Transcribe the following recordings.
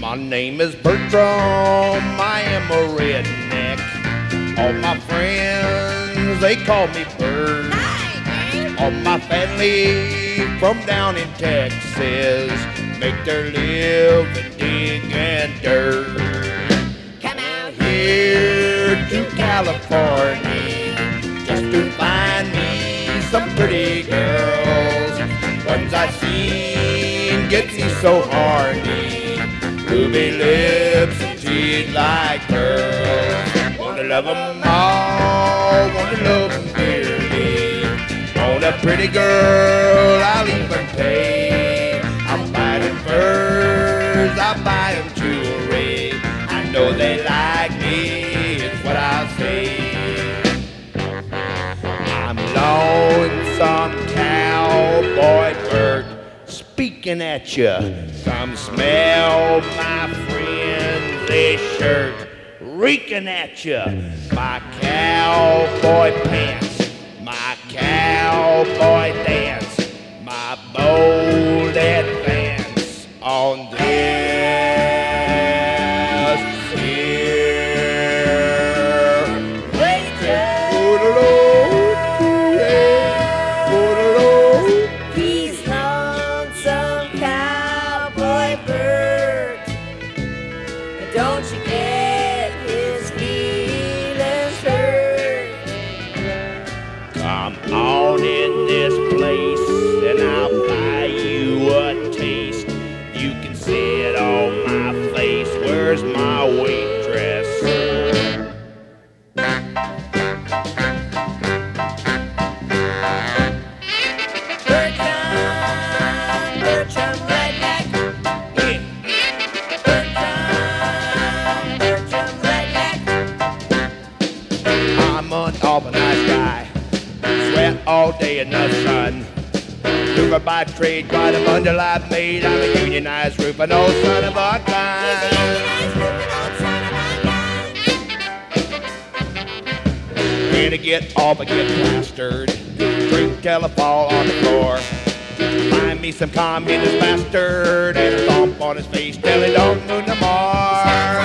My name is Bertram, I am a redneck. All my friends, they call me Bert. All my family from down in Texas make their living digging dirt. Come out here to California just to find me some pretty girls. Ones I seen get me so horny, ruby lips and teeth like pearls. Wanna love 'em all, wanna love 'em dearly. Want a pretty girl, I'll even pay. I'm buying 'em furs, I buy 'em jewelry. I know they like me, it's what I'll say. I'm lonesome cowboy Bert, speaking at ya. Come smell my friendly shirt, reeking at ya. My cowboy pants, my cowboy dance, my bold advance on this here radio. He's lonesome cowboy Bert. Don't you get his feelings hurt? Come on in this place and I'll buy you a taste. You can sit on my face. Where's my waitress? Bertram Redneck. Yeah. Bertram Redneck. I'm an awful nice guy. Sweat all day in the sun. Roofer by trade, quite a bundle I've made. I'm a unionized roofer, no son of a gun. When I get off, I get plastered. Drink till I fall on the floor. Find me some communist bastard and a thump on his face till he don't move no more.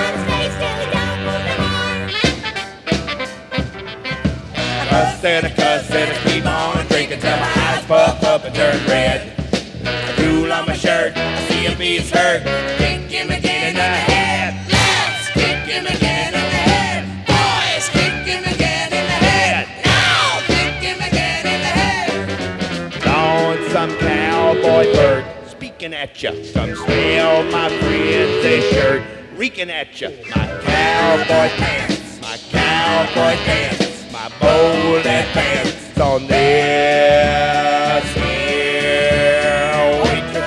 Cuss and I keep on drinking till my eyes puff up and turn red. I drool on my shirt, I see if he's hurt. Kick him again in the head. Let's kick him again in the head. Boys, kick him again in the head. Now, kick him again in the head. Lonesome cowboy Bert, speaking at ya. Come smell my friend's shirt, reeking at ya. My cowboy pants, my cowboy dance, my bold advance on this here waitress.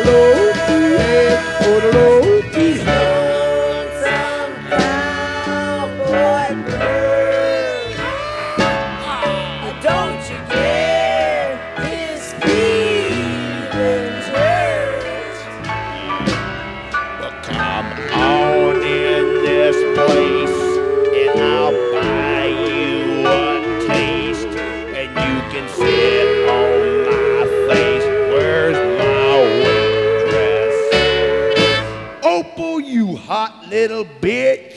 He's lonesome cowboy Bert. Don't you get his feelings hurt? Well, come on in this place and I'll buy you a taste, and you can sit on my face. Where's my waitress? Opal, you hot little bitch.